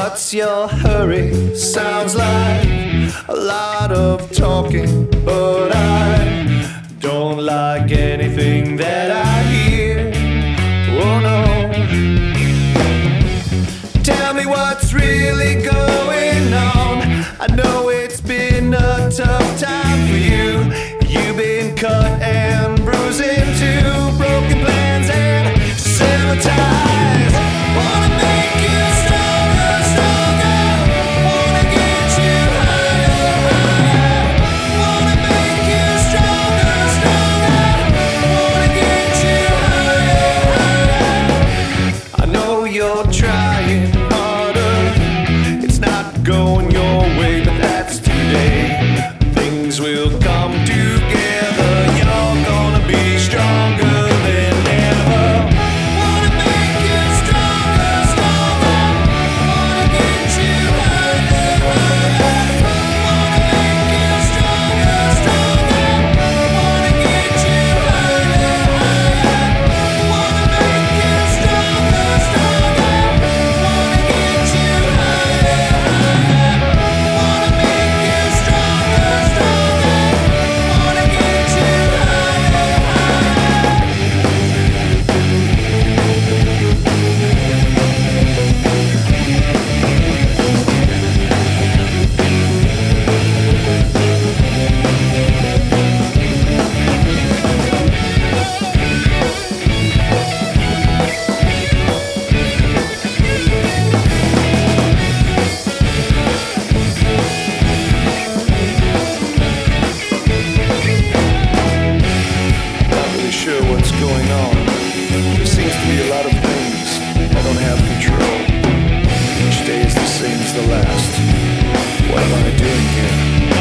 What's your hurry? Sounds like a lot of talking, but I don't like anything that I hear. Oh no. Tell me what's really going on. I know it's been a tough time for you. You've been cut and bruised into broken plans and severed ties. Wanna make you stronger, stronger. Wanna get you higher, higher. Wanna make you stronger, stronger. Wanna get you higher, higher. I know you're trying harder. It's not going your way, but that's today. Things will come together. You're gonna be stronger than ever. Wanna make you stronger, stronger. Wanna get you higher, higher. Wanna make you stronger, stronger. Wanna get you higher, higher. Wanna make you stronger, stronger. Wanna get you higher, higher. Wanna make you stronger, stronger. Wanna get you higher, Not really sure what's going on. There seems to be a lot of things I don't have control. Each day is the same as the last. What am I doing here?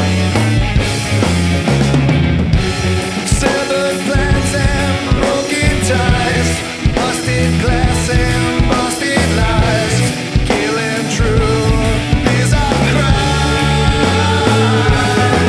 Severed plans and broken ties, busted glass and busted lies, killing truth is our crime.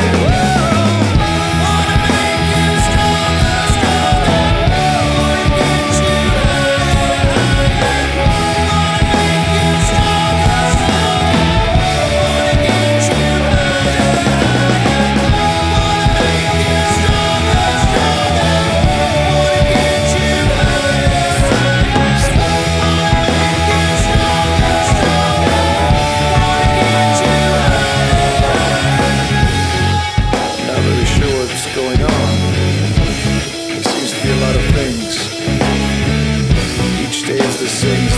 Wanna make you stronger, stronger. Wanna get you higher, higher. Wanna make you stronger, stronger. Wanna get you higher, higher. Wanna make you stronger, stronger. Wanna get you higher, higher. Wanna make you stronger, stronger. Wanna get you higher. Not really sure what's going on. There seems to be a lot of things. Each day is the same as